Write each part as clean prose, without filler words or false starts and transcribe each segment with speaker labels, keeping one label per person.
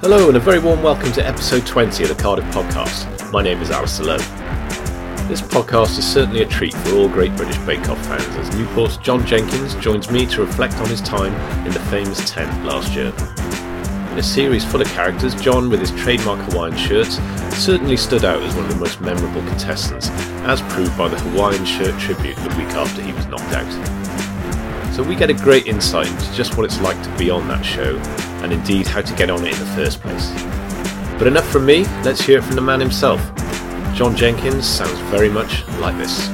Speaker 1: Hello and a very warm welcome to episode 20 of the Cardiff Podcast. My name is Alistair Lowe. This podcast is certainly a treat for all Great British Bake Off fans as Newport's John Jenkins joins me to reflect on his time in the famous tent last year. In a series full of characters, John, with his trademark Hawaiian shirts, certainly stood out as one of the most memorable contestants, as proved by the Hawaiian shirt tribute the week after he was knocked out. So we get a great insight into just what it's like to be on that show, and indeed how to get on it in the first place. But enough from me, let's hear it from the man himself. John Jenkins sounds very much like this.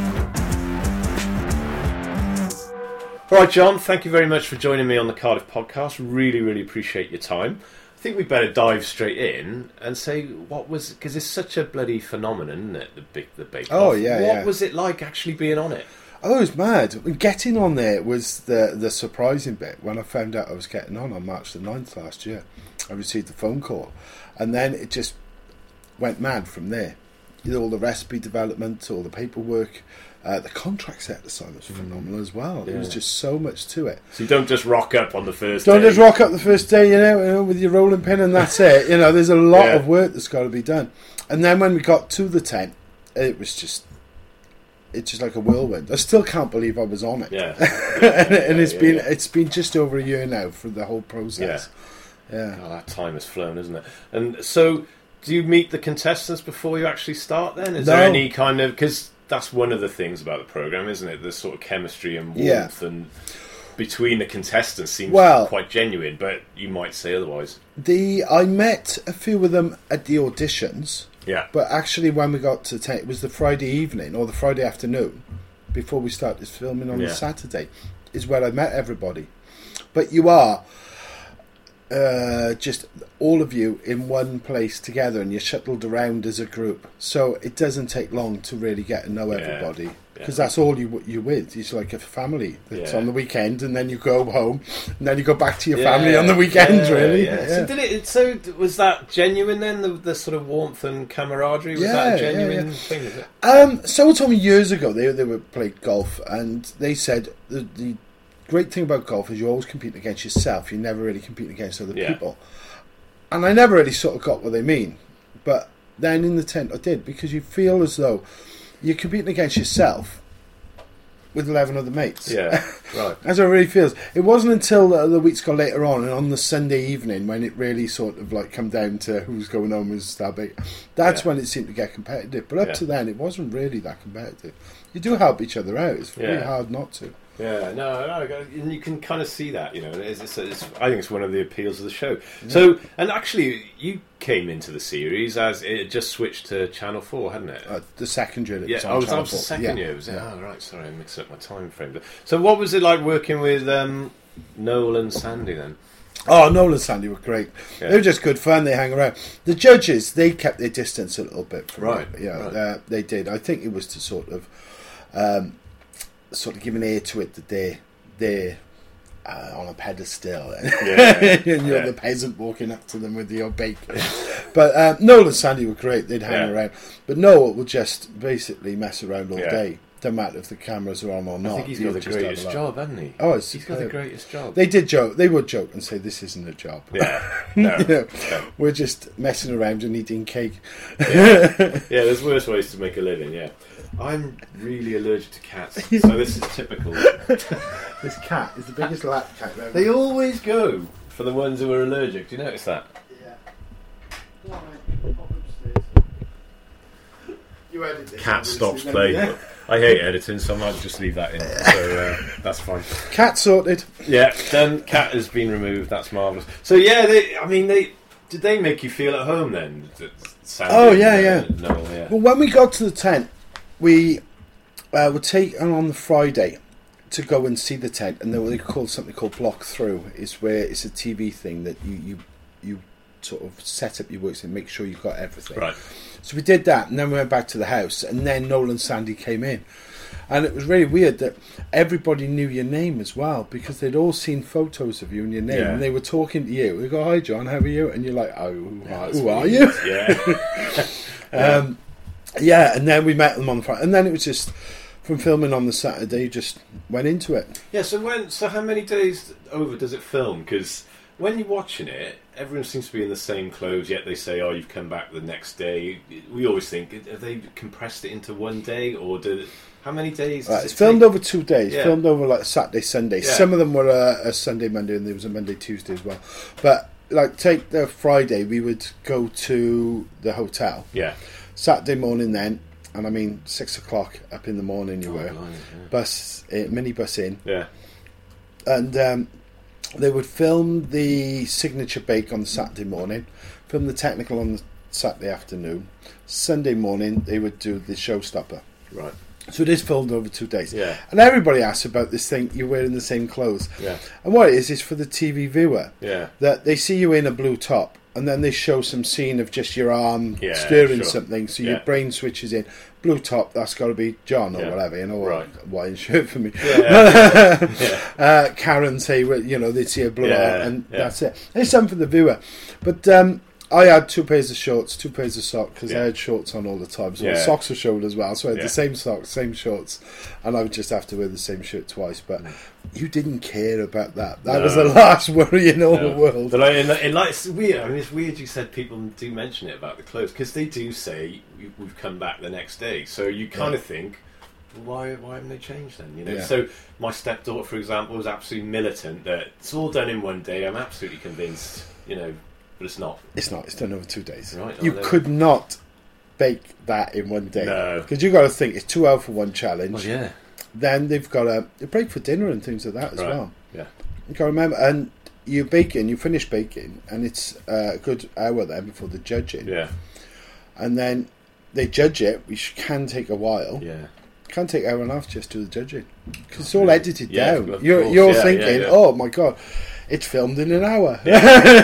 Speaker 1: Alright John, thank you very much for joining me on the Cardiff Podcast. Really appreciate your time. I think we better dive straight in and say what was, because it's such a bloody phenomenon, isn't it, the Bake Off.
Speaker 2: Oh yeah,
Speaker 1: What was it like actually being on it?
Speaker 2: Oh, it was mad. Getting on there was the surprising bit. When I found out I was getting on March the 9th last year, I received a phone call. And then it just went mad from there. You know, all the recipe development, all the paperwork, the contract set to sign was phenomenal as well.
Speaker 1: Yeah.
Speaker 2: There was just so much to it.
Speaker 1: So you don't just rock up on the first day?
Speaker 2: Don't just rock up the first day, you know, with your rolling pin and that's it. You know, there's a lot of work that's got to be done. And then when we got to the tent, it's just like a whirlwind. I still can't believe I was on it.
Speaker 1: Yeah.
Speaker 2: and it's been just over a year now for the whole process. Yeah.
Speaker 1: God, that time has flown, isn't it? And so, do you meet the contestants before you actually start then? Is there any kind of... Because that's one of the things about the programme, isn't it? The sort of chemistry and warmth and between the contestants seems quite genuine, but you might say otherwise.
Speaker 2: I met a few of them at the auditions.
Speaker 1: Yeah.
Speaker 2: But actually when we got to the tent, it was the Friday evening or the Friday afternoon before we started filming on the Saturday is where I met everybody. But you are just all of you in one place together and you're shuttled around as a group. So it doesn't take long to really get to know everybody. Because that's all you're with. It's like a family that's on the weekend, and then you go home, and then you go back to your family on the weekend. Really. Yeah.
Speaker 1: So was that genuine then? The sort of warmth and camaraderie was that a genuine thing? Is it?
Speaker 2: Someone told me years ago they were played golf, and they said the great thing about golf is you always compete against yourself. You never really compete against other people. And I never really sort of got what they mean, but then in the tent I did, because you feel as though you're competing against yourself with 11 other mates.
Speaker 1: Yeah, right.
Speaker 2: That's how it really feels. It wasn't until the weeks got later on, and on the Sunday evening, when it really sort of like come down to who's going home with Stabby. That's when it seemed to get competitive. But up to then, it wasn't really that competitive. You do help each other out. It's really hard not to.
Speaker 1: Yeah, no, and you can kind of see that, you know. I think it's one of the appeals of the show. Yeah. So, and actually, you came into the series as it just switched to Channel 4, hadn't it?
Speaker 2: The second year.
Speaker 1: I was the second year. Was it? Oh, right. Sorry, I mixed up my time frame. So, what was it like working with Noel and Sandy then?
Speaker 2: Oh, Noel and Sandy were great. Yeah. They were just good fun. They hang around. The judges, they kept their distance a little bit from me. Yeah, they did. I think it was to sort of give an ear to it that they're on a pedestal and you're the peasant walking up to them with your bake. But Noel and Sandy were great. They'd hang around. But Noel would just basically mess around all day. Don't matter if the cameras are on or not.
Speaker 1: I think he's got the greatest job, hasn't he?
Speaker 2: Oh,
Speaker 1: he's got the greatest job.
Speaker 2: They did joke. They would joke and say, "This isn't a job."
Speaker 1: Yeah, no.
Speaker 2: We're just messing around and eating cake.
Speaker 1: There's worse ways to make a living. Yeah. I'm really allergic to cats, so this is typical.
Speaker 2: This cat is the biggest lap cat ever.
Speaker 1: They always go for the ones who are allergic. Do you notice that?
Speaker 2: Yeah. You edit this.
Speaker 1: Cat stops playing. I hate editing, so I might just leave that in. So that's fine.
Speaker 2: Cat sorted.
Speaker 1: Yeah, then cat has been removed. That's marvellous. So did they make you feel at home then?
Speaker 2: Sandy yeah. Well, when we got to the tent, we were taken on the Friday to go and see the tent, and they called something called Block Through. It's where it's a TV thing that you sort of set up your works and make sure you've got everything.
Speaker 1: Right.
Speaker 2: So we did that, and then we went back to the house, and then Noel and Sandy came in. And it was really weird that everybody knew your name as well, because they'd all seen photos of you and your name, and they were talking to you. We go, "Hi John, how are you?" And you're like, "Oh, who are you?"
Speaker 1: Yeah.
Speaker 2: And then we met them on the Friday, and then it was just from filming on the Saturday, just went into it.
Speaker 1: Yeah. So how many days over does it film? Because when you're watching it, everyone seems to be in the same clothes, yet they say, "Oh, you've come back the next day." We always think, have they compressed it into one day, or how many days?
Speaker 2: It's filmed over 2 days.
Speaker 1: Yeah.
Speaker 2: Filmed over like Saturday, Sunday.
Speaker 1: Yeah.
Speaker 2: Some of them were a Sunday, Monday, and there was a Monday, Tuesday as well. But like, take the Friday, we would go to the hotel.
Speaker 1: Yeah.
Speaker 2: Saturday morning then, and I mean 6 o'clock up in the morning.
Speaker 1: Blimey,
Speaker 2: Bus, minibus in.
Speaker 1: Yeah.
Speaker 2: And they would film the signature bake on the Saturday morning, film the technical on the Saturday afternoon. Sunday morning, they would do the showstopper.
Speaker 1: Right.
Speaker 2: So it is filmed over 2 days.
Speaker 1: Yeah.
Speaker 2: And everybody asks about this thing, you're wearing the same clothes.
Speaker 1: Yeah.
Speaker 2: And what it is for the TV viewer.
Speaker 1: Yeah.
Speaker 2: That they see you in a blue top, and then they show some scene of just your arm stirring something, so your brain switches in. Blue top, that's got to be John or whatever, you know, or white shirt for me. Karen say, well, you know, they'd see a blue eye, and that's it. It's something for the viewer. But I had 2 pairs of shorts, 2 pairs of socks, because I had shorts on all the time. So the socks were showed as well. So I had the same socks, same shorts, and I would just have to wear the same shirt twice. But you didn't care about that. That was the last worry in all the world.
Speaker 1: But it's weird. I mean, it's weird you said people do mention it about the clothes, because they do say we've come back the next day. So you kind of think, well, why haven't they changed then? You know. So my stepdaughter, for example, was absolutely militant that it's all done in one day. I'm absolutely convinced. You know. But it's not. It's not.
Speaker 2: It's done over 2 days.
Speaker 1: Right,
Speaker 2: you could not bake that in one day.
Speaker 1: No.
Speaker 2: Because you've got to think, it's 2 hours for one challenge.
Speaker 1: Well, yeah.
Speaker 2: Then they've got a break for dinner and things like that as well.
Speaker 1: Yeah.
Speaker 2: You got to remember, and you finish baking, and it's a good hour then before the judging.
Speaker 1: Yeah.
Speaker 2: And then they judge it, which can take a while.
Speaker 1: Yeah.
Speaker 2: Can take an hour and a half just to do the judging. Because it's all edited down.
Speaker 1: You're
Speaker 2: thinking, oh my God. It's filmed in an hour.
Speaker 1: No.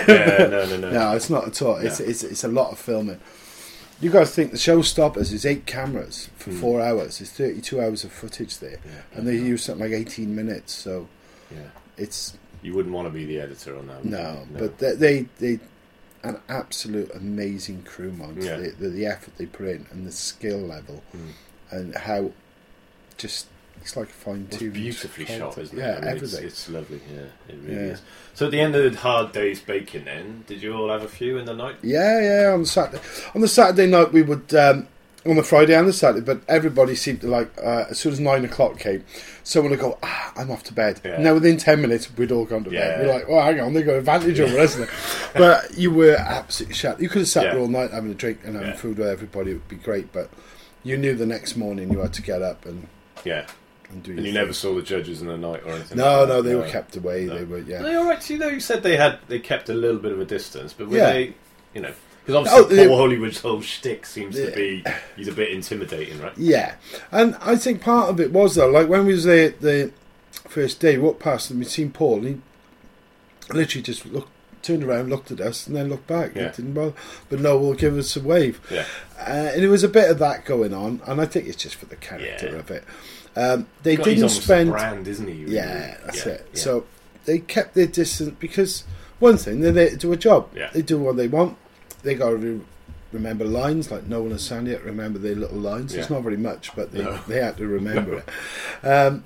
Speaker 2: No, it's not at all. It's a lot of filming. You got to think the showstoppers is 8 cameras for 4 hours. There's 32 hours of footage there, and they use something like 18 minutes. So it's
Speaker 1: you wouldn't want to be the editor on that.
Speaker 2: No, but they an absolute amazing crew, man.
Speaker 1: Yeah.
Speaker 2: The effort they put in and the skill level, and how just. It's like a fine-tuned,
Speaker 1: beautifully shot, isn't it?
Speaker 2: Yeah,
Speaker 1: I mean,
Speaker 2: everything.
Speaker 1: It's lovely. Yeah, it really is. So at the end of the hard day's baking, then did you all have a few in the night?
Speaker 2: Yeah. On the Saturday night, we would on the Friday and the Saturday, but everybody seemed to like as soon as 9 o'clock came, someone would go, I'm off to bed.
Speaker 1: Yeah.
Speaker 2: Now within 10 minutes, we'd all gone to bed. We're like, hang on, they got advantage over us, isn't it? But you were absolutely shattered. You could have sat there all night having a drink and having food with everybody. It would be great, but you knew the next morning you had to get up and
Speaker 1: And you never saw the judges in the night or anything?
Speaker 2: No, they were kept away. No. They were,
Speaker 1: Are they all right? You said they kept a little bit of a distance, but were they, because obviously Paul Hollywood's whole shtick seems to be he's a bit intimidating, right?
Speaker 2: Yeah, and I think part of it was though, like when we was there the first day, walked past and we'd seen Paul, and he literally just turned around, looked at us, and then looked back.
Speaker 1: Yeah.
Speaker 2: It didn't bother, but no, we'll give us a wave.
Speaker 1: Yeah,
Speaker 2: and it was a bit of that going on, and I think it's just for the character of it. They didn't spend.
Speaker 1: He's brand, isn't he?
Speaker 2: Yeah, that's it. Yeah. So they kept their distance because one thing, they're there to do a job.
Speaker 1: Yeah.
Speaker 2: They do what they want. They got to remember lines like Noel and Sandy had to remember their little lines. Yeah. It's not very much, but they had to remember it.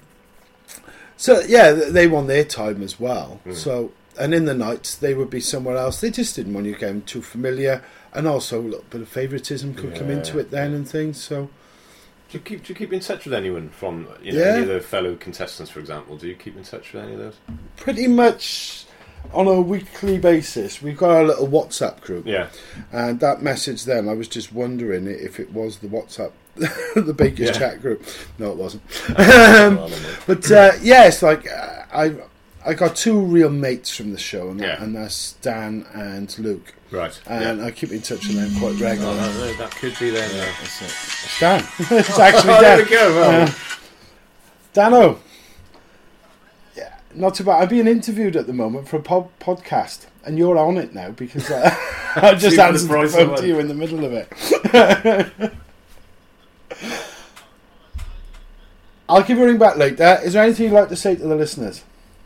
Speaker 2: So yeah, they won their time as well. So and in the nights they would be somewhere else. They just didn't want you getting too familiar, and also a little bit of favouritism could come into it then and things. So.
Speaker 1: Do you keep in touch with anyone from any of the fellow contestants, for example? Do you keep in touch with any of those? Pretty
Speaker 2: much on a weekly basis. We've got our little WhatsApp group.
Speaker 1: Yeah.
Speaker 2: And that message then, I was just wondering if it was the WhatsApp, the Bakers chat group. No, it wasn't. But it's like I got 2 real mates from the show, and that's Dan and Luke.
Speaker 1: Right.
Speaker 2: And I keep in touch with them quite regularly.
Speaker 1: Oh, that could be them. Yeah.
Speaker 2: It's Dan. It's actually Dan.
Speaker 1: There we go. Well.
Speaker 2: Dano. Yeah, not too bad. I'm being interviewed at the moment for a podcast, and you're on it now because I just answered the phone to you in the middle of it. I'll give you a ring back later. Is there anything you'd like to say to the listeners?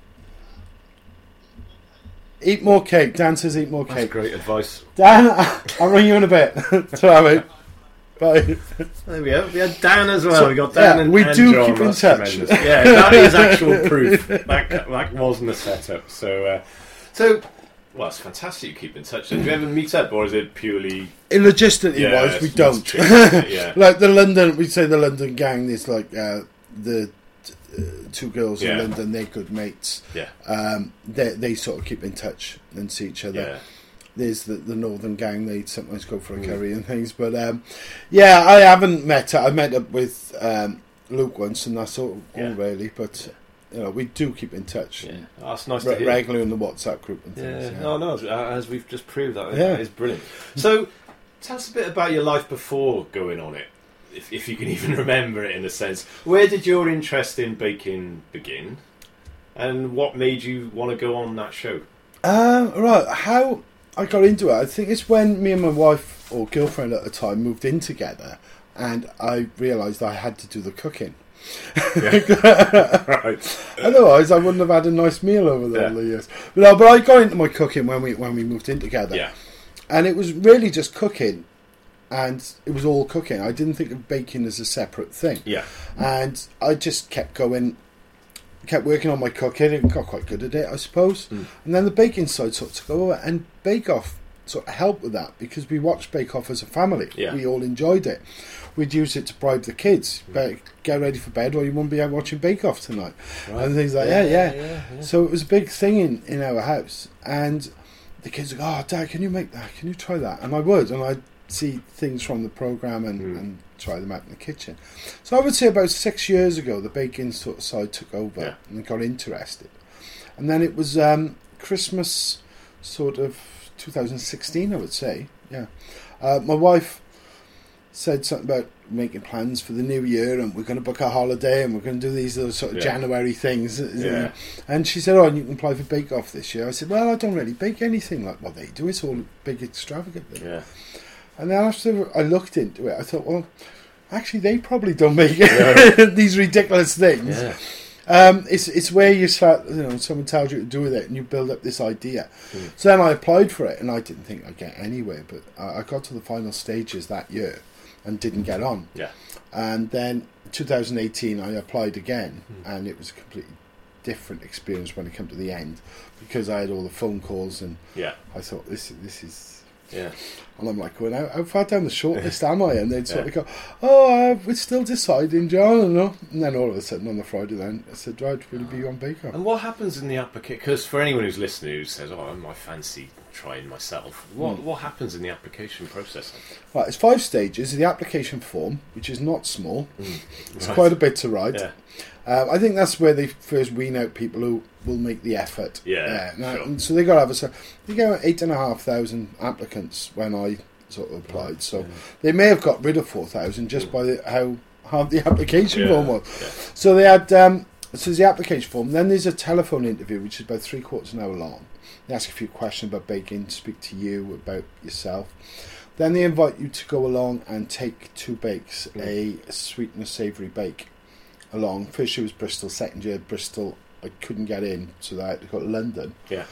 Speaker 2: Eat more cake. Dan says eat more cake.
Speaker 1: That's great advice.
Speaker 2: Dan, I'll ring you in a bit. Sorry, mate. Bye.
Speaker 1: There we go. We had Dan as well. We got Dan and
Speaker 2: we do
Speaker 1: John.
Speaker 2: keep in touch.
Speaker 1: Yeah, that is actual proof. That wasn't a setup. So Well, it's fantastic you keep in touch. Do you ever meet up, or is it purely...
Speaker 2: Logistically wise, we don't. Like the London, we'd say the London gang, there's like the two girls in London, they're good mates.
Speaker 1: Yeah.
Speaker 2: They sort of keep in touch and see each other. Yeah. There's the Northern gang, they sometimes go for a curry and things. But I haven't met her. I met up with Luke once, and that's all really. But... we do keep in touch.
Speaker 1: Yeah, that's nice to hear.
Speaker 2: Regularly in the WhatsApp group and things.
Speaker 1: Yeah. No, as we've just proved that is brilliant. So, tell us a bit about your life before going on it, if you can even remember it in a sense. Where did your interest in baking begin, and what made you want to go on that show?
Speaker 2: Right, how I got into it, I think it's when me and my wife or girlfriend at the time moved in together, and I realised I had to do the cooking.
Speaker 1: Right.
Speaker 2: Otherwise, I wouldn't have had a nice meal over the years. But I got into my cooking when we moved in together.
Speaker 1: Yeah.
Speaker 2: And it was really just cooking, and it was all cooking. I didn't think of baking as a separate thing.
Speaker 1: Yeah.
Speaker 2: And I just kept working on my cooking and got quite good at it, I suppose. And then the baking side sort of took over, and Bake Off sort of helped with that because we watched Bake Off as a family.
Speaker 1: Yeah.
Speaker 2: We all enjoyed it. We'd use it to bribe the kids. Get ready for bed, or you won't be out watching Bake Off tonight, and things like that. So it was a big thing in our house, and the kids would go, "Oh, Dad, can you make that? Can you try that?" And I would, and I'd see things from the program and try them out in the kitchen. So I would say about 6 years ago, the baking sort of side took over and got interested, and then it was Christmas, sort of 2016, I would say. My wife said something about making plans for the new year, and we're going to book a holiday, and we're going to do these little sort of January things. And she said, "Oh, and you can apply for Bake Off this year." I said, "Well, I don't really bake anything like what they do. It's all big extravagant."
Speaker 1: Yeah.
Speaker 2: And then after I looked into it, I thought, well, actually, they probably don't make these ridiculous things. Yeah. It's where you start, someone tells you to do with it, and you build up this idea. So then I applied for it, and I didn't think I'd get anywhere, but I got to the final stages that year and didn't get on.
Speaker 1: Yeah.
Speaker 2: And then 2018, I applied again, and it was a completely different experience when it came to the end, because I had all the phone calls, and I thought, this is...
Speaker 1: Yeah.
Speaker 2: And I'm like, well, how far down the shortlist am I? And they'd sort of go, "Oh, we're still deciding, John." And then all of a sudden on the Friday then, I said, "Right, will you be on Bake Off?"
Speaker 1: And what happens in the application? Because for anyone who's listening who says, "Oh, I fancy trying myself," what happens in the application process then?
Speaker 2: Right, it's 5 stages. The application form, which is not small. It's quite a bit to write.
Speaker 1: Yeah.
Speaker 2: I think that's where they first wean out people who will make the effort.
Speaker 1: Sure.
Speaker 2: So they got to have they got 8,500 applicants when I sort of applied. So they may have got rid of 4,000 just by how hard the application form was. Yeah. So they had so there's the application form. Then there's a telephone interview, which is about 3/4 an hour long. They ask a few questions about baking, speak to you about yourself. Then they invite you to go along and take 2 bakes, a sweet and a savoury bake along. First year was Bristol, second year Bristol I couldn't get in, so I had to go to London.
Speaker 1: Yeah.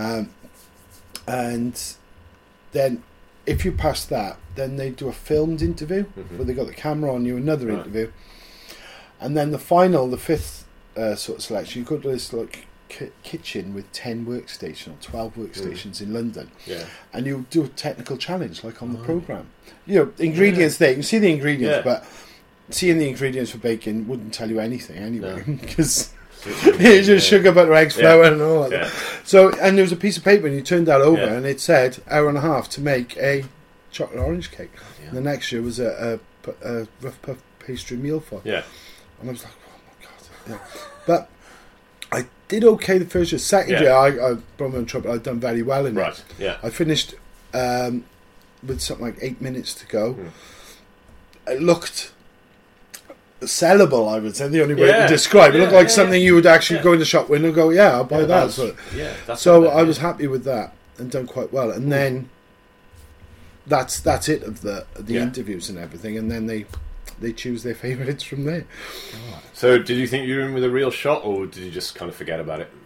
Speaker 2: And then if you pass that, then they do a filmed interview where they got the camera on you, another interview. And then the final, the 5th sort of selection, you go to this kitchen with 10 workstations or 12 workstations in London. Yeah. And you do a technical challenge like on the programme. Ingredients there, you can see the ingredients, but seeing the ingredients for baking wouldn't tell you anything anyway, because it's just sugar, butter, eggs, flour and all that. So, and there was a piece of paper and you turned that over and it said 1.5 hours to make a chocolate orange cake. And the next year was a rough puff pastry meal for. And I was like, oh my God. But I did okay the first year. Second year I brought my own trouble. I'd done very well in it. I finished with something like 8 minutes to go. It looked sellable, I would say, the only way to describe it. Looked like something you would actually go in the shop window and go, I'll buy that. So I was happy with that and done quite well. And then that's it of the interviews and everything, and then they choose their favourites from there.
Speaker 1: So did you think you were in with a real shot, or did you just kind of forget about it?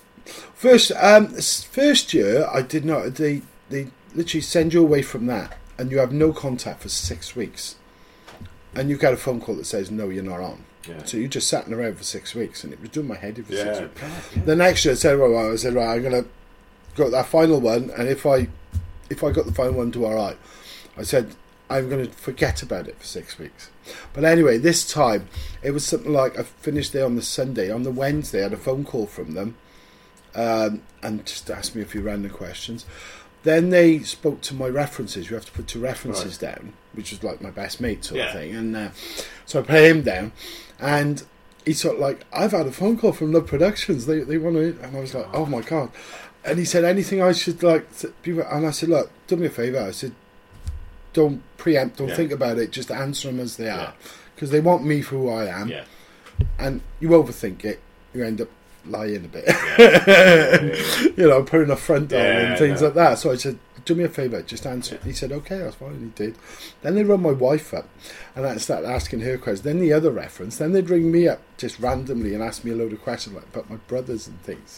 Speaker 2: First year I did not. They literally send you away from that and you have no contact for 6 weeks. And you get a phone call that says, no, you're not on. So you just sat around for 6 weeks, and it was doing my head in for 6 weeks. The next year I said, right, I'm going to got that final one, and if I got the final one to alright, I said I'm going to forget about it for 6 weeks. But anyway, this time it was something like I finished there on the Sunday. On the Wednesday, I had a phone call from them, and just asked me a few random questions. Then they spoke to my references. You have to put 2 references down, which was like my best mate sort of thing. And so I put him down, and he sort of like, I've had a phone call from Love Productions. They want to, and I was like, oh my God. And he said, anything I should like, and I said, look, do me a favour. I said, don't preempt, don't think about it, just answer them as they are. Because they want me for who I am. Yeah. And you overthink it, you end up lying a bit. You know, putting a front on and things like that. So I said, do me a favour, just answer it. He said, okay, that's fine, he did. Then they run my wife up, and I started asking her questions. Then the other reference, then they'd ring me up just randomly and ask me a load of questions like about my brothers and things.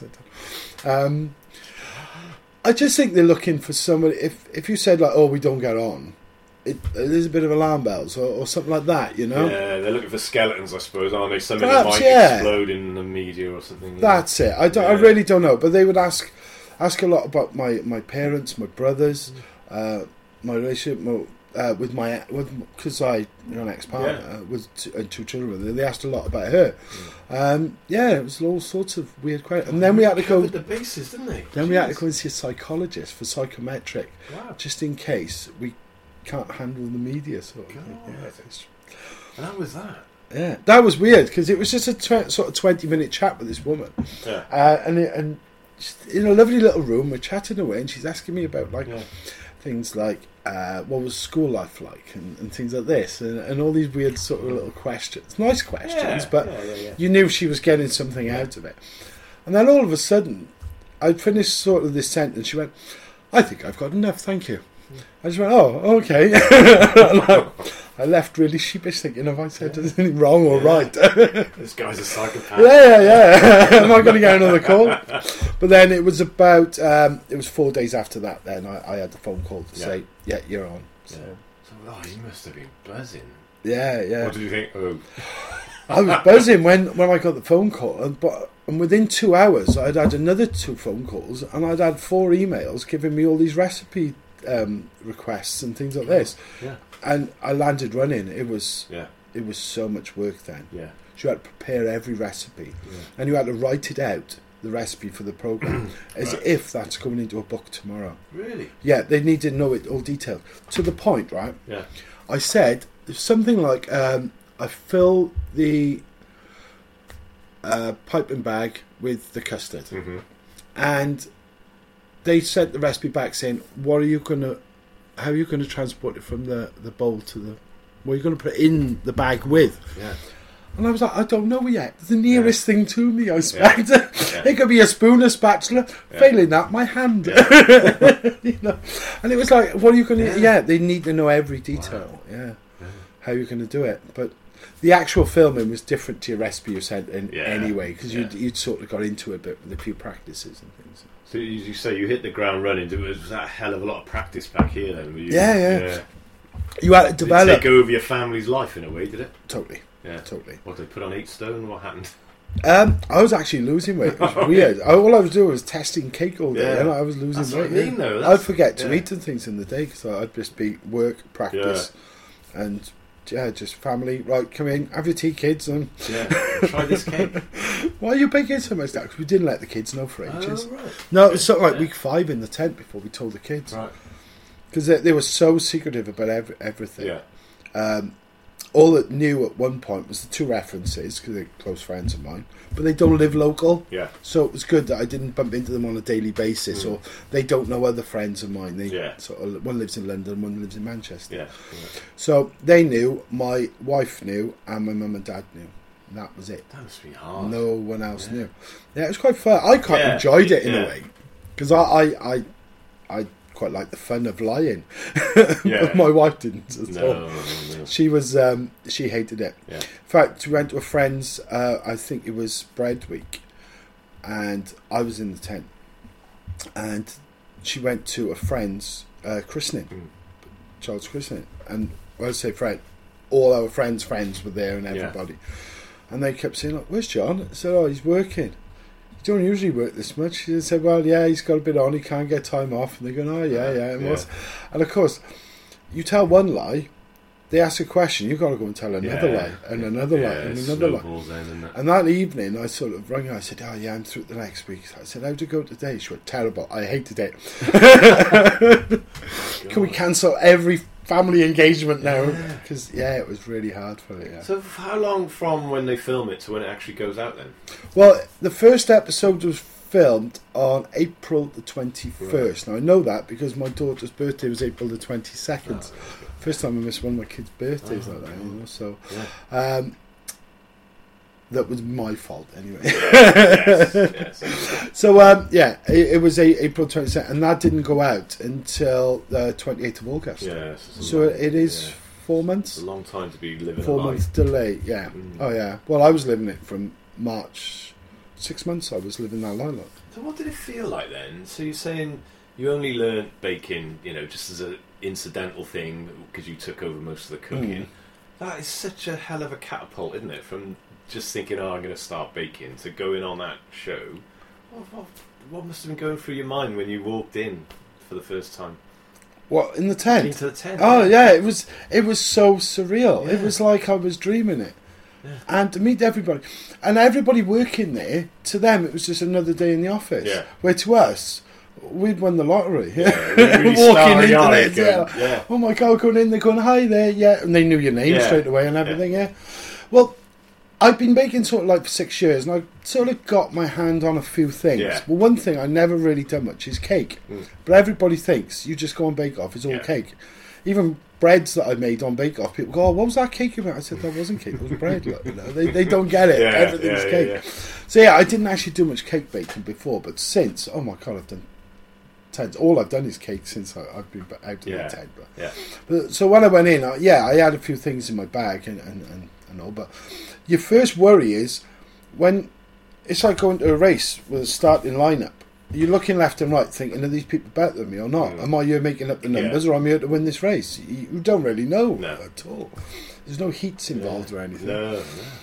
Speaker 2: I just think they're looking for somebody, if you said like, oh, we don't get on, there's a bit of alarm bells or something like that, you know?
Speaker 1: Yeah, they're looking for skeletons, I suppose, aren't they? Something that might explode in the media or something.
Speaker 2: That's it. I really don't know. But they would ask a lot about my parents, my brothers, my relationship because I an ex-partner with 2 children. They asked a lot about her. It was all sorts of weird questions. And then we had to go
Speaker 1: the bases, didn't they?
Speaker 2: Then we had to go and see a psychologist for psychometric, just in case we can't handle the media sort of thing.
Speaker 1: And how was that?
Speaker 2: Yeah, that was weird because it was just a sort of 20-minute chat with this woman, and just in a lovely little room we're chatting away, and she's asking me about things like what was school life like and things like this, and all these weird sort of little questions, nice questions, but you knew she was getting something out of it. And then all of a sudden I'd finished sort of this sentence. She went, I think I've got enough, thank you. I just went, oh, okay. I left really sheepish, thinking, have I said anything wrong or right?
Speaker 1: This guy's a psychopath.
Speaker 2: Am I going to get another call? But then it was about, it was 4 days after that, then I had the phone call to say, you're on. So
Speaker 1: you must have been buzzing.
Speaker 2: Yeah.
Speaker 1: What did you think? Oh.
Speaker 2: I was buzzing when I got the phone call, and within 2 hours I'd had another 2 phone calls, and I'd had 4 emails giving me all these recipe requests and things like this, and I landed running. It was so much work then. So you had to prepare every recipe, and you had to write it out, the recipe for the program, as if that's going into a book tomorrow.
Speaker 1: Really?
Speaker 2: Yeah, they need to know it all detailed to the point, right? I said something like, I fill the piping bag with the custard, and they sent the recipe back saying, how are you going to transport it from the bowl to the, what are you going to put it in the bag with? And I was like, I don't know yet. The nearest thing to me, I expect. It could be a spoon, a spatula. Failing that, my hand. You know? And it was like, what are you going to... they need to know every detail. How you're going to do it. But the actual filming was different to your recipe you sent in anyway, because you'd sort of got into it a bit with a few practices and things.
Speaker 1: So you say you hit the ground running. Was that a hell of a lot of practice back here then?
Speaker 2: You had to develop...
Speaker 1: Did it take over your family's life in a way, did it?
Speaker 2: Totally.
Speaker 1: Yeah,
Speaker 2: totally.
Speaker 1: What, they put on 8 stone? What happened?
Speaker 2: I was actually losing weight. It was weird. All I was doing was testing cake all day, and I was losing weight.
Speaker 1: What I mean, though.
Speaker 2: I'd forget to eat and things in the day, because I'd just be work, practice, and just family. Right, come in, have your tea, kids, and
Speaker 1: try this cake.
Speaker 2: Why are you baking so much, Dad? Because we didn't let the kids know for ages.
Speaker 1: Oh, right.
Speaker 2: No, it was sort of like week 5 in the tent before we told the kids.
Speaker 1: Right.
Speaker 2: Because they were so secretive about everything. All that knew at one point was the 2 references, because they're close friends of mine, but they don't live local. So it was good that I didn't bump into them on a daily basis, or they don't know other friends of mine. They sort of, one lives in London, one lives in Manchester. So they knew, my wife knew, and my mum and dad knew. And that was it.
Speaker 1: That must be hard.
Speaker 2: No one else knew. Yeah, it was quite fun. I quite enjoyed it in a way, because I quite like the fun of lying. But my wife didn't at all. No. She was she hated it. In fact, we went to a friend's, I think it was Bread Week, and I was in the tent, and she went to a friend's christening, child's christening, and when I say friend, all our friends were there, and everybody, and they kept saying, like, where's John? I said, oh, he's working. don't usually work this much. He said, well, yeah, he's got a bit on, he can't get time off. And they're going, oh, yeah. And of course, you tell one lie, they ask a question, you've got to go and tell another lie, and another lie, and another lie. And that evening, I sort of rang her, I said, oh, yeah, I'm through the next week. I said, how'd it go today? She went, terrible, I hated it. Can we cancel every family engagement now? Because, it was really hard for it,
Speaker 1: So how long from when they film it to when it actually goes out then?
Speaker 2: Well, the first episode was filmed on April the 21st. Right. Now, I know that because my daughter's birthday was April the 22nd. First time I missed one of my kids' birthdays like that, so that was my fault anyway. Yes. So it was April 22nd, and that didn't go out until the 28th of August. So it is 4 months.
Speaker 1: It's a long time to be living
Speaker 2: 4 months delay. Oh yeah. Well, I was living it from March. 6 months I was living that life.
Speaker 1: So what did it feel like then? So you're saying you only learnt baking, just as an incidental thing because you took over most of the cooking. That is such a hell of a catapult, isn't it? From just thinking, I'm going to start baking, to going on that show. What must have been going through your mind when you walked in for the first time?
Speaker 2: What, in the tent?
Speaker 1: Into the tent.
Speaker 2: Oh yeah, it was so surreal. It was like I was dreaming it. Yeah. And to meet everybody, and everybody working there, to them it was just another day in the office. Yeah. Where to us, we'd won the lottery.
Speaker 1: Really
Speaker 2: walking into it. Oh my God, going in, they're going, hi there, and they knew your name straight away and everything. Well, I've been baking sort of like for 6 years, and I've sort of got my hand on a few things. Well, one thing I never really done much is cake. But everybody thinks you just go on Bake Off, it's all cake. Even breads that I made on Bake Off, people go, oh, what was that cake you made? I said, that wasn't cake, it was bread. Look, they don't get it. Everything's cake. So I didn't actually do much cake baking before, but since, oh my God, I've done tons. All I've done is cake since I've been out of the tent. But so when I went in, I had a few things in my bag and all, but your first worry is when it's like going to a race with a starting lineup. You're looking left and right thinking, are these people better than me or not? Am I here making up the numbers or am I here to win this race? You don't really know at all. There's no heats involved or anything. No.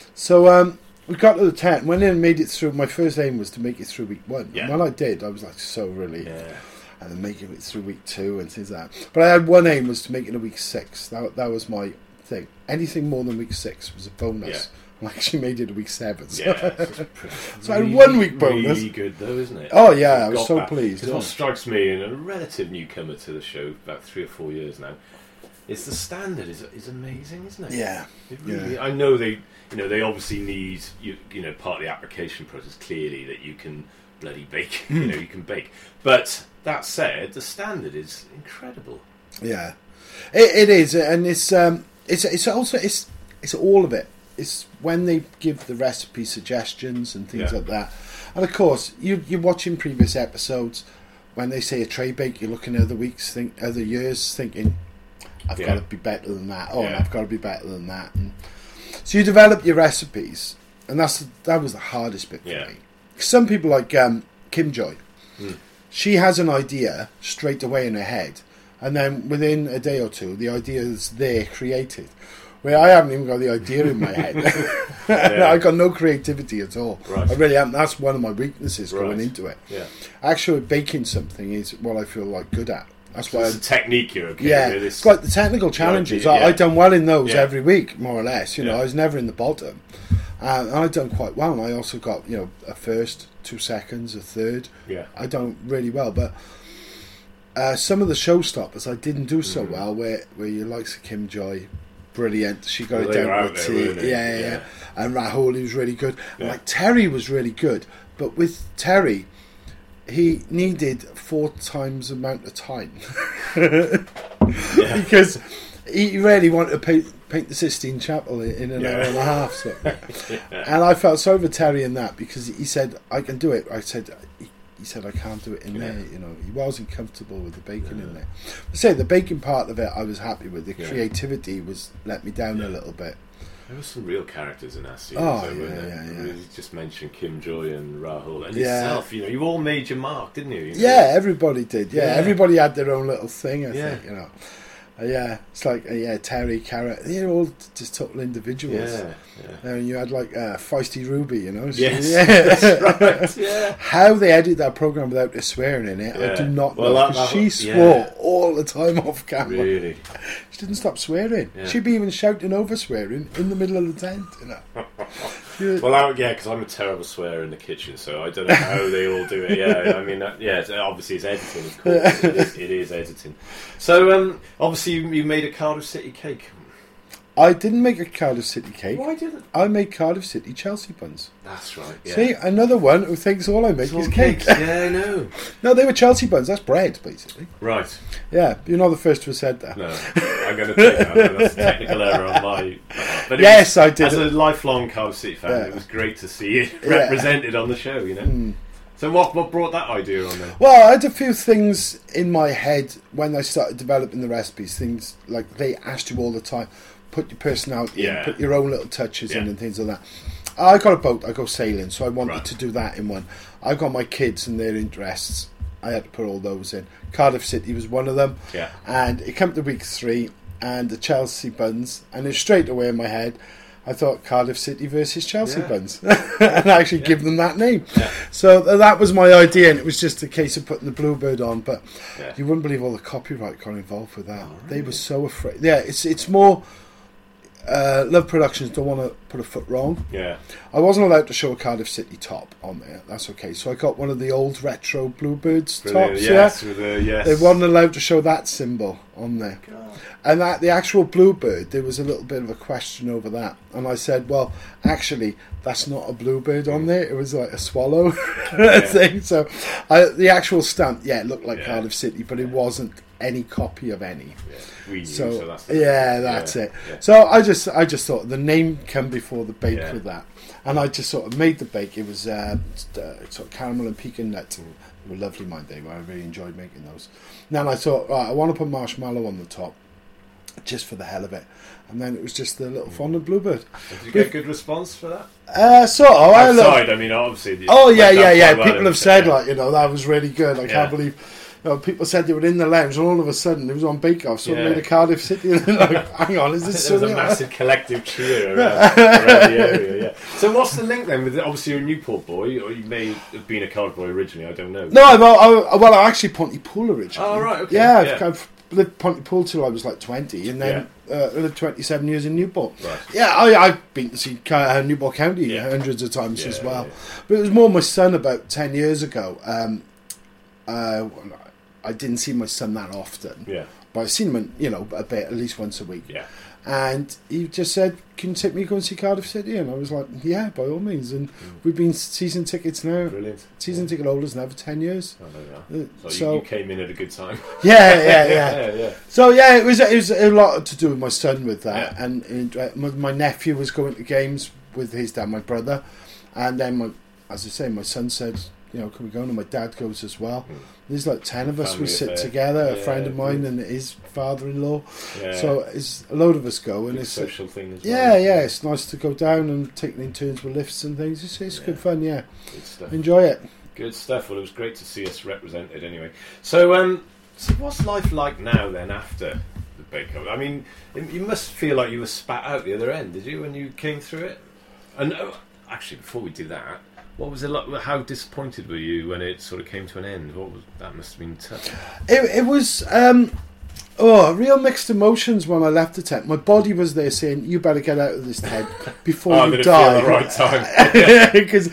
Speaker 2: So we got to the tent, went in and made it through. My first aim was to make it through week 1. And when I did, I was like so relieved. And then making it through week 2 and things like that. But I had one aim, was to make it a week 6. That was my thing. Anything more than week 6 was a bonus. I actually made it a week 7. So, so I had 1 week bonus.
Speaker 1: Really good though, isn't it?
Speaker 2: Oh yeah, I was so pleased.
Speaker 1: Because what strikes me, and a relative newcomer to the show, about 3 or 4 years now, is the standard is amazing, isn't it?
Speaker 2: Yeah.
Speaker 1: Really, I know they obviously need part of the application process clearly that you can bloody bake. You can bake. But that said, the standard is incredible.
Speaker 2: Yeah, it is, and it's also all of it. It's when they give the recipe suggestions and things like that. And of course, you're watching previous episodes. When they say a tray bake, you're looking at other years, thinking, I've got to be better than that. Oh, and I've got to be better than that. And so you develop your recipes, and that was the hardest bit for me. Some people like Kim Joy, she has an idea straight away in her head, and then within a day or two, the idea is there, created. Where I haven't even got the idea in my head. I've got no creativity at all. Right. I really haven't. That's one of my weaknesses going into it. Actually, baking something is what I feel like good at. That's why
Speaker 1: it's a technique you're okay with.
Speaker 2: It's like the technical challenges. I've done well in those every week, more or less. I was never in the bottom. And I've done quite well. And I also got, a first, 2 seconds, a third. I done really well. But some of the showstoppers I didn't do so well, where you like Kim Joy, brilliant. She got it down with tea. And Rahul, he was really good. And like Terry was really good. But with Terry, he needed 4 times the amount of time. Because he really wanted to paint the Sistine Chapel in an hour and a half. So. And I felt sorry for Terry in that, because he said, I can do it. I said, he said, I can't do it in there. He wasn't comfortable with the baking in there. I say the baking part of it, I was happy with. The creativity was let me down a little bit.
Speaker 1: There were some real characters in that series. You just mentioned Kim Joy and Rahul and yourself. You all made your mark, didn't you?
Speaker 2: Yeah, everybody did. Yeah, everybody had their own little thing. I think. Yeah, it's like Terry, Carrot. They're all just total individuals.
Speaker 1: Yeah.
Speaker 2: And you had like Feisty Ruby, you know. So,
Speaker 1: Yes,
Speaker 2: that's
Speaker 1: right. Yeah.
Speaker 2: How they edited that program without her swearing in it, I do not know. Because she swore all the time off camera.
Speaker 1: Really,
Speaker 2: she didn't stop swearing.
Speaker 1: Yeah.
Speaker 2: She'd be even shouting over swearing in the middle of the tent, you know.
Speaker 1: Well, because I'm a terrible swearer in the kitchen, so I don't know how they all do it. Yeah, I mean, obviously it's editing, of course. It is editing. So, obviously you made a Cardiff City cake.
Speaker 2: I didn't make a Cardiff City cake.
Speaker 1: Why didn't?
Speaker 2: I made Cardiff City Chelsea buns.
Speaker 1: That's right. Yeah.
Speaker 2: See, another one who thinks all I make is cakes.
Speaker 1: Yeah, I know.
Speaker 2: No, they were Chelsea buns. That's bread, basically.
Speaker 1: Right.
Speaker 2: Yeah, you're not the first to have said that.
Speaker 1: No, I'm going to take that. That's a technical error on my part. But
Speaker 2: yes, I did.
Speaker 1: As a lifelong Cardiff City fan, it was great to see it represented on the show, you know.
Speaker 2: Mm.
Speaker 1: So what brought that idea on then?
Speaker 2: Well, I had a few things in my head when I started developing the recipes. Things like they asked you all the time, put your personality in, put your own little touches in and things like that. I got a boat, I go sailing, so I wanted to do that in one. I got my kids and their interests. I had to put all those in. Cardiff City was one of them.
Speaker 1: Yeah.
Speaker 2: And it came to week 3 and the Chelsea buns, and then straight away in my head I thought Cardiff City versus Chelsea buns and actually give them that name. Yeah. So that was my idea, and it was just a case of putting the Bluebird on, but you wouldn't believe all the copyright got involved with that. Oh, really? They were so afraid. Yeah, it's more Love Productions don't want to put a foot wrong.
Speaker 1: Yeah.
Speaker 2: I wasn't allowed to show a Cardiff City top on there. That's okay. So I got one of the old retro Bluebirds tops.
Speaker 1: Yes,
Speaker 2: They weren't allowed to show that symbol on there. God. And that the actual Bluebird, there was a little bit of a question over that. And I said, well, actually, that's not a Bluebird on there. It was like a swallow thing. So the actual stamp, it looked like Cardiff City, but it wasn't any copy of any.
Speaker 1: So that's it.
Speaker 2: Yeah. So I just thought the name came before the bake with that, and I just sort of made the bake. It was sort of caramel and pecan nut. They were lovely, my day. I really enjoyed making those. And then I thought, right, I want to put marshmallow on the top, just for the hell of it. And then it was just the little fondant Bluebird.
Speaker 1: Did you get a good response for that?
Speaker 2: Outside,
Speaker 1: I mean, obviously.
Speaker 2: People have said that was really good. I can't believe. People said they were in the lounge, and all of a sudden it was on Bake Off. So made a Cardiff City, and like, hang on, is this?
Speaker 1: There was a massive collective cheer around the area. Yeah. So what's the link then? With obviously you're a Newport boy, or you may have been a Cardiff boy originally. I don't know.
Speaker 2: No, I'm actually Pontypool originally.
Speaker 1: Oh right, okay.
Speaker 2: Yeah, I've lived Pontypool till I was like 20, and then I lived 27 years in Newport. Right. Yeah, I've been to see Newport County hundreds of times as well. Yeah. But it was more my son about 10 years ago. I didn't see my son that often. Yeah. But I've seen him, a bit, at least once a week. Yeah. And he just said, "Can you take me to go and see Cardiff City?" And I was like, "Yeah, by all means." And we've been season tickets now.
Speaker 1: Brilliant.
Speaker 2: Season ticket holders now for 10 years.
Speaker 1: Oh, there you are. So you came in at a good time.
Speaker 2: Yeah. So it was a lot to do with my son with that, and my nephew was going to games with his dad, my brother, and then as I say, my son said, "Can we go?" And my dad goes as well. There's like 10 of us. We sit together. A friend of mine and his father-in-law. Yeah. So it's a load of us go, and it's
Speaker 1: a social thing as well.
Speaker 2: Yeah. It's nice to go down and take in turns with lifts and things. It's good fun. Yeah.
Speaker 1: Good stuff.
Speaker 2: Enjoy it.
Speaker 1: Good stuff. Well, it was great to see us represented anyway. So, what's life like now then after the Bake Off? I mean, you must feel like you were spat out the other end, did you, when you came through it? And actually, before we do that. What was it like? How disappointed were you when it sort of came to an end? That must have been tough.
Speaker 2: It was real mixed emotions when I left the tent. My body was there saying, "You better get out of this tent before you die."
Speaker 1: Feel the right time.
Speaker 2: Because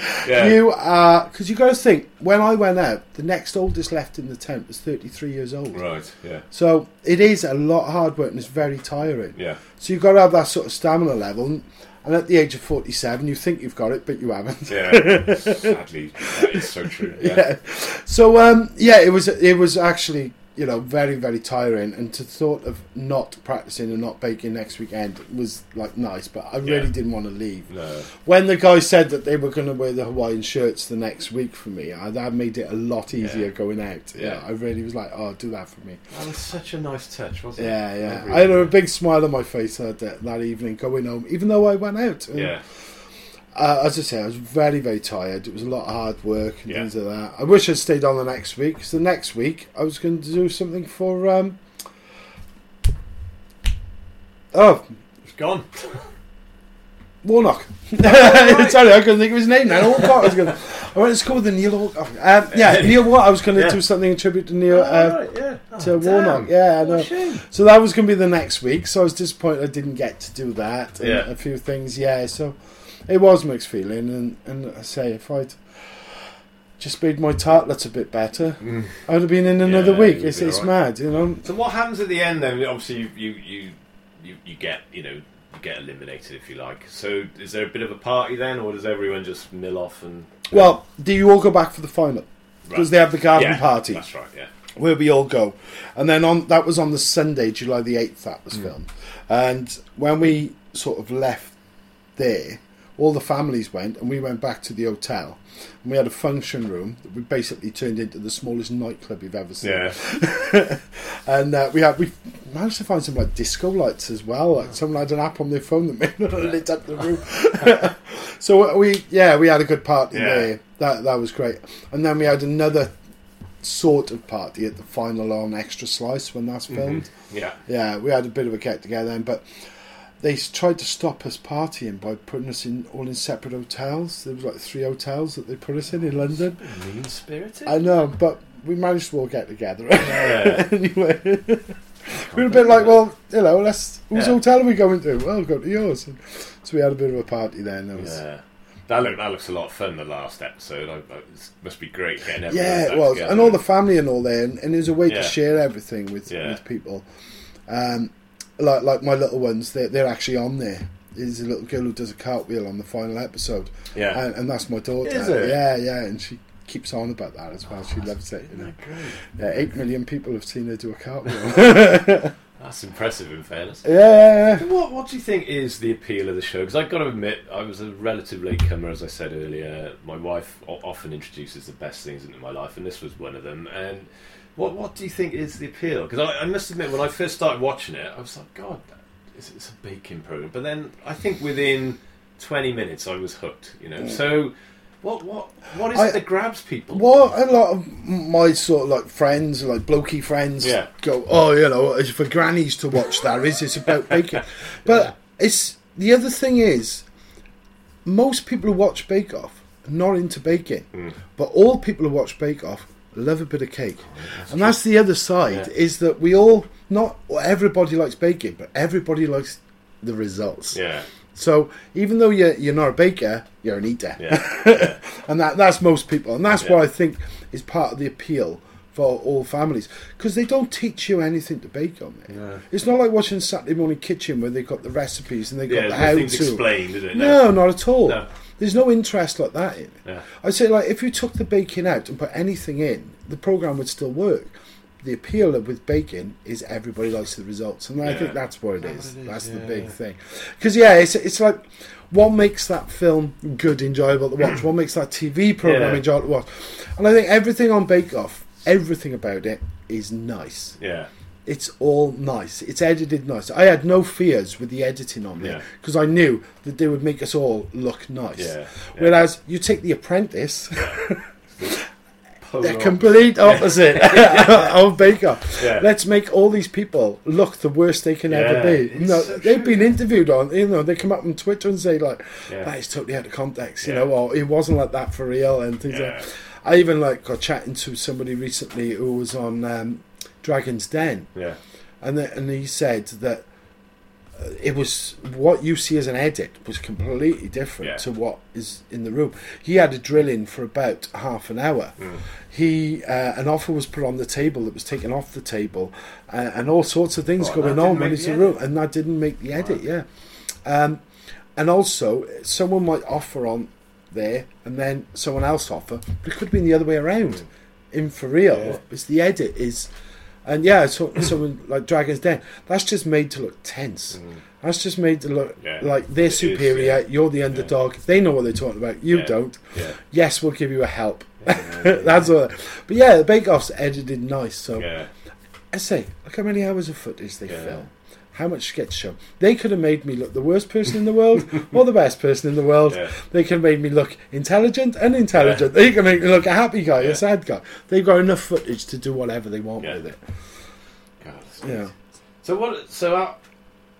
Speaker 2: you got to think, when I went out, the next oldest left in the tent was 33 years old.
Speaker 1: Right. Yeah.
Speaker 2: So it is a lot of hard work and it's very tiring.
Speaker 1: Yeah.
Speaker 2: So you've got to have that sort of stamina level. And at the age of 47, you think you've got it, but you haven't.
Speaker 1: Yeah, sadly, that is so true. Yeah.
Speaker 2: So, it was actually, very, very tiring. And to thought of not practicing and not baking next weekend was like nice, but I really didn't want to leave. No. When the guys said that they were going to wear the Hawaiian shirts the next week for me, that made it a lot easier going out. Yeah, I really was like, "Oh, do that for me."
Speaker 1: That was such a nice touch, wasn't it?
Speaker 2: Yeah. I had a big smile on my face that evening going home, even though I went out. As I say, I was very, very tired. It was a lot of hard work and things like that. I wish I'd stayed on the next week, because the next week I was going to do something for Oh,
Speaker 1: it's gone.
Speaker 2: Warnock. Sorry, I couldn't think of his name now. I went to school with the Neil Warnock. Neil Warnock. I was going to do something in tribute to Neil to Warnock. Yeah, I know. So that was going to be the next week. So I was disappointed I didn't get to do that. And a few things. Yeah, so it was mixed feeling. And I say, if I'd just made my tartlets a bit better, I would have been in another week. It's right. Mad, you know.
Speaker 1: So what happens at the end then? Obviously, you get get eliminated, if you like. So is there a bit of a party then, or does everyone just mill off and...
Speaker 2: Well, do you all go back for the final? Because they have the garden party.
Speaker 1: That's right, yeah.
Speaker 2: Where we all go. And then that was on the Sunday, July the 8th, that was filmed. And when we sort of left there, all the families went, and we went back to the hotel. And we had a function room that we basically turned into the smallest nightclub you've ever seen.
Speaker 1: Yeah.
Speaker 2: And we managed to find some like disco lights as well. Like someone had an app on their phone that made it lit up the room. So we had a good party there. That was great. And then we had another sort of party at the final on Extra Slice when that's filmed. Yeah, we had a bit of a get together then, but they tried to stop us partying by putting us all in separate hotels. There was like 3 hotels that they put us in London.
Speaker 1: Mean-spirited.
Speaker 2: I know, but we managed to all get together. Anyway, we were a bit like, well, you know, whose hotel are we going to? Well, we'll go to yours. And so we had a bit of a party then.
Speaker 1: That looks a lot of fun, the last episode. It must be great getting everyone
Speaker 2: back it was.
Speaker 1: Together.
Speaker 2: And all the family and all there. And it was a way to share everything with people. Like my little ones, they're actually on there. There's a little girl who does a cartwheel on the final episode.
Speaker 1: Yeah.
Speaker 2: And that's my daughter.
Speaker 1: Is it?
Speaker 2: Yeah, and she keeps on about that as well. She loves it. You know?
Speaker 1: Great.
Speaker 2: 8 million people have seen her do a cartwheel.
Speaker 1: That's impressive, in fairness.
Speaker 2: Yeah.
Speaker 1: What do you think is the appeal of the show? Because I've got to admit, I was a relative latecomer, as I said earlier. My wife often introduces the best things into my life, and this was one of them. And what do you think is the appeal? Because I must admit, when I first started watching it, I was like, God, it's a baking program. But then I think within 20 minutes, I was hooked. You know, so. What is it that grabs people?
Speaker 2: Well, a lot of my sort of like friends, like blokey friends, go, oh, you know, it's for grannies to watch that. Is this about baking? But it's the other thing is, most people who watch Bake Off are not into baking, but all people who watch Bake Off love a bit of cake, and that's the other side. Is that we all not everybody likes baking, but everybody likes the results.
Speaker 1: Yeah.
Speaker 2: So even though you're not a baker, you're an eater, and that's most people, and that's what I think is part of the appeal for all families, because they don't teach you anything to bake on there. Yeah. It's not like watching Saturday Morning Kitchen where they've got the recipes and they've got the how-to.
Speaker 1: Explained, is it?
Speaker 2: No, not at all. No. There's no interest like that in it.
Speaker 1: Yeah.
Speaker 2: I'd say like if you took the baking out and put anything in, the program would still work. The appeal with baking is everybody likes the results, and I think that's what it is. That's the big thing. Because it's like what makes that film good, enjoyable to watch. What makes that TV program enjoyable to watch. And I think everything on Bake Off, everything about it is nice.
Speaker 1: Yeah,
Speaker 2: it's all nice. It's edited nice. I had no fears with the editing on there because I knew that they would make us all look nice. Yeah. Whereas you take The Apprentice. The complete opposite of Bake Off. Yeah. Let's make all these people look the worst they can ever be. No, so they've been interviewed on. You know, they come up on Twitter and say like, "That is totally out of context." You know, or it wasn't like that for real, and things like that. I even got chatting to somebody recently who was on Dragon's Den, and he said that it was what you see as an edit was completely different to what is in the room. He had a drill in for about half an hour. He an offer was put on the table that was taken off the table, and all sorts of things going on when it's in the room, and that didn't make the edit. And also someone might offer on there, and then someone else offer, but it could have been the other way around. In for real, it's the edit is. And so someone like Dragon's Den, that's just made to look tense. That's just made to look like they're superior, you're the underdog, they know what they're talking about, you don't. Yes, we'll give you a help. That's all. But the Bake Off's edited nice, so I say, look how many hours of footage they film. How much sketch show. They could have made me look the worst person in the world or the best person in the world. They could have made me look intelligent and unintelligent. They can make me look a happy guy, a sad guy. They've got enough footage to do whatever they want with it.
Speaker 1: God, so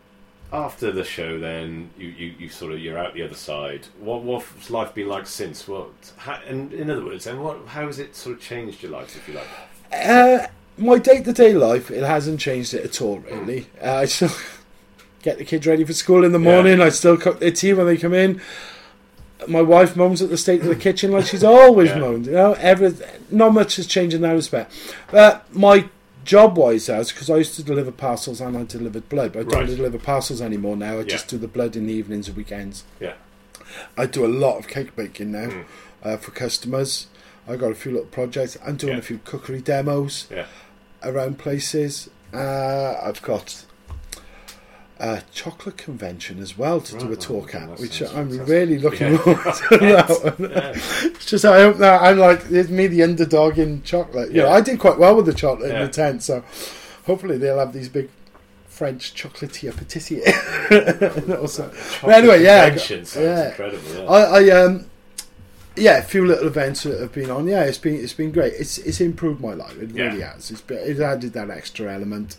Speaker 1: after the show, then you sort of, you're out the other side. What's life been like since? And in other words, and how has it sort of changed your life, if you like?
Speaker 2: My day-to-day life, it hasn't changed it at all, really. I still get the kids ready for school in the morning. I still cook their tea when they come in. My wife moans at the state of the kitchen like she's always moaned. You know, not much has changed in that respect. My job-wise, because I used to deliver parcels and I delivered blood. I don't deliver parcels anymore now. I just do the blood in the evenings and weekends. Yeah, I do a lot of cake baking now for customers. I got a few little projects. I'm doing a few cookery demos around places. I've got a chocolate convention as well to do a talk at, which I'm really looking forward to. It's just I hope that I'm like, it's me the underdog in chocolate. You know, I did quite well with the chocolate in the tent, so hopefully they'll have these big French chocolatier patissier. But anyway,
Speaker 1: sounds incredible.
Speaker 2: A few little events that have been on. Yeah, it's been great. It's improved my life. It really has. It added that extra element.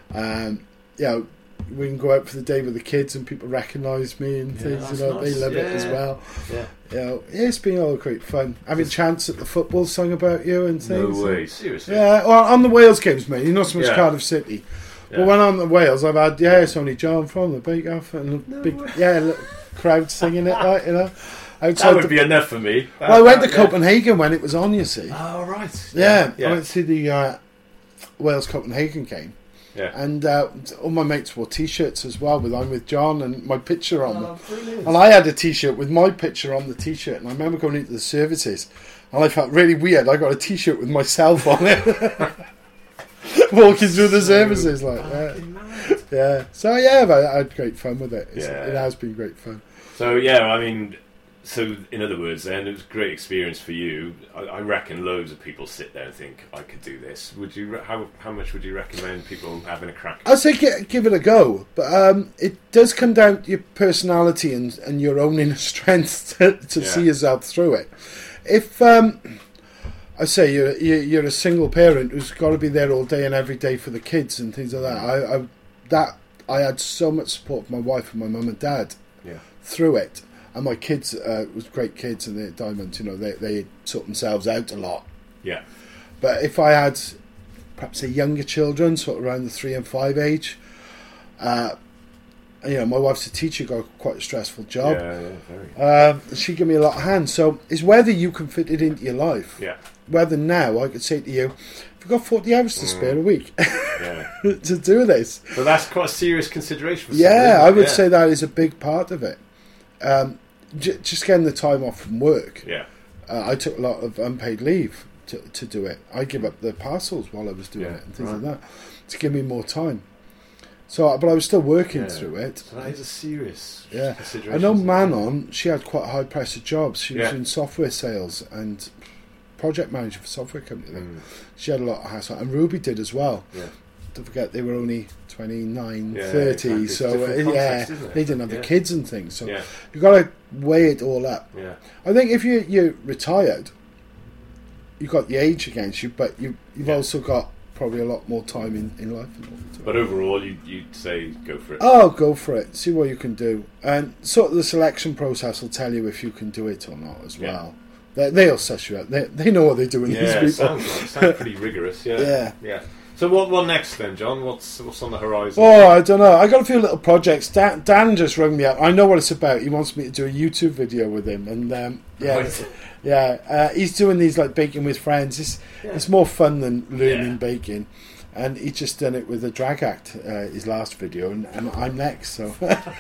Speaker 2: We can go out for the day with the kids and people recognise me and things. You know, nice. They love it as well. It's been all great fun. Having chants at the football sung about you and things.
Speaker 1: No way, seriously.
Speaker 2: Yeah, well, on the Wales games, mate. Not so much Cardiff City. But when I'm at Wales, I've had it's only John from the Bake Off and little crowd singing it, right? You know.
Speaker 1: That would be enough for me.
Speaker 2: I went to Copenhagen when it was on, you see.
Speaker 1: Oh, right.
Speaker 2: Yeah. I went to the Wales-Copenhagen game. Yeah. And all my mates wore T-shirts as well with I'm with John and my picture on them. Brilliant. And I had a T-shirt with my picture on the T-shirt. And I remember going into the services and I felt really weird. I got a T-shirt with myself on it. Walking through the services like that. Yeah. So, I had great fun with it. It has been great fun.
Speaker 1: So, So, in other words, then, it was a great experience for you. I reckon loads of people sit there and think, I could do this. Would you? How much would you recommend people having a crack?
Speaker 2: I'd say give it a go. But it does come down to your personality and your own inner strength to see yourself through it. If, I say, you're a single parent who's got to be there all day and every day for the kids and things like that, I had so much support from my wife and my mum and dad through it. And my kids was great kids, and they're diamonds. You know, they sort themselves out a lot. Yeah. But if I had perhaps younger children, sort of around the 3 and 5 age, my wife's a teacher, got quite a stressful job. Very. She gave me a lot of hands. So it's whether you can fit it into your life. Yeah. Whether now I could say to you, you've got 40 hours to spare a week to do this.
Speaker 1: But that's quite a serious consideration. For
Speaker 2: I would say that is a big part of it. Just getting the time off from work. Yeah, I took a lot of unpaid leave to do it. I give up the parcels while I was doing it and things like that to give me more time. So, but I was still working through it.
Speaker 1: So that is a serious consideration.
Speaker 2: I know Manon. She had quite high pressure jobs. She was in software sales and project manager for a software company. She had a lot of hassle, and Ruby did as well. Yeah. Don't forget they were only 29, 30, exactly. So they didn't have the kids and things. So you've got to weigh it all up. Yeah. I think if you're retired, you've got the age against you, but you've also got probably a lot more time in life.
Speaker 1: But overall, you'd say go for it.
Speaker 2: Oh, go for it. See what you can do, and sort of the selection process will tell you if you can do it or not as well. They'll suss you out. They know what they're doing. These people.
Speaker 1: Sounds pretty rigorous. Yeah. So what next then, John? What's on the horizon?
Speaker 2: Oh, I don't know. I got a few little projects. Dan just rung me up. I know what it's about. He wants me to do a YouTube video with him, and he's doing these like baking with friends. It's more fun than learning baking, and he's just done it with a drag act. His last video, and I'm next. So.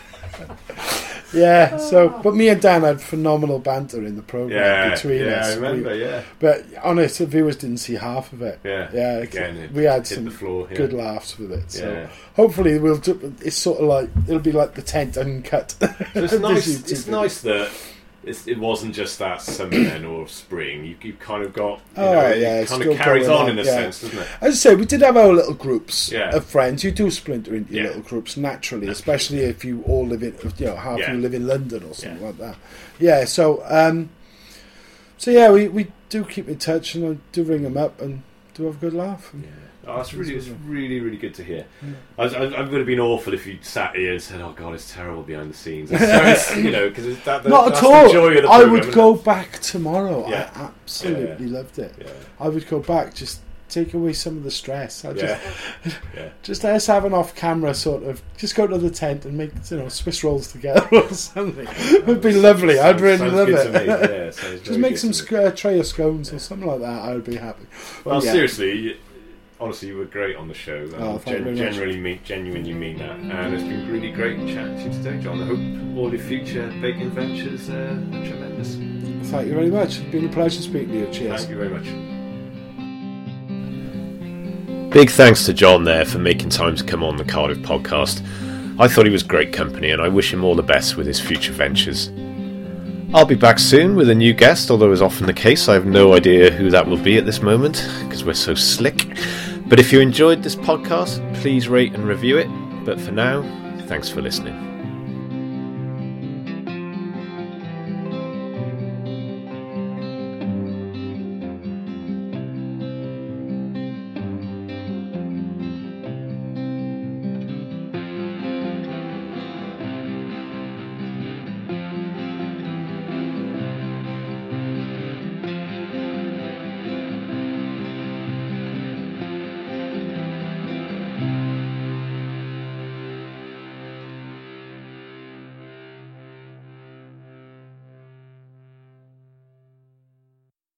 Speaker 2: But me and Dan had phenomenal banter in the program between us.
Speaker 1: I remember,
Speaker 2: But honest, the viewers didn't see half of it.
Speaker 1: Again,
Speaker 2: we had some good laughs with it. So hopefully it's sort of like it'll be like the tent uncut.
Speaker 1: So it's nice that it wasn't just that summer then or spring. You kind of got it kind of carries on in a sense, doesn't it?
Speaker 2: As I say, we did have our little groups of friends. You do splinter into your little groups naturally, especially if you all live in half you live in London or something like that. We do keep in touch, and I do ring them up and do have a good laugh.
Speaker 1: Oh, it's really, really good to hear. I would have been awful if you sat here and said, "Oh God, it's terrible behind the scenes." Because
Speaker 2: not at all.
Speaker 1: The joy of the
Speaker 2: I
Speaker 1: program,
Speaker 2: would go back tomorrow.
Speaker 1: Yeah.
Speaker 2: I absolutely loved it.
Speaker 1: Yeah.
Speaker 2: I would go back, just take away some of the stress. Just us having off camera sort of, just go to the tent and make Swiss rolls together or something. It would be lovely. I'd really love it. Just make some tray of scones or something like that. I would be happy.
Speaker 1: Well, seriously, honestly, you were great on the show. Genuinely mean that, and it's been really great chatting to you today, John. I hope all your future baking ventures are tremendous.
Speaker 2: Thank you very much. It's been a pleasure speaking to you. Cheers.
Speaker 1: Thank you very much. Big thanks to John there for making time to come on the Cardiff podcast. I thought he was great company, and I wish him all the best with his future ventures. I'll be back soon with a new guest, although as often the case, I have no idea who that will be at this moment, because we're so slick. But if you enjoyed this podcast, please rate and review it. But for now, thanks for listening.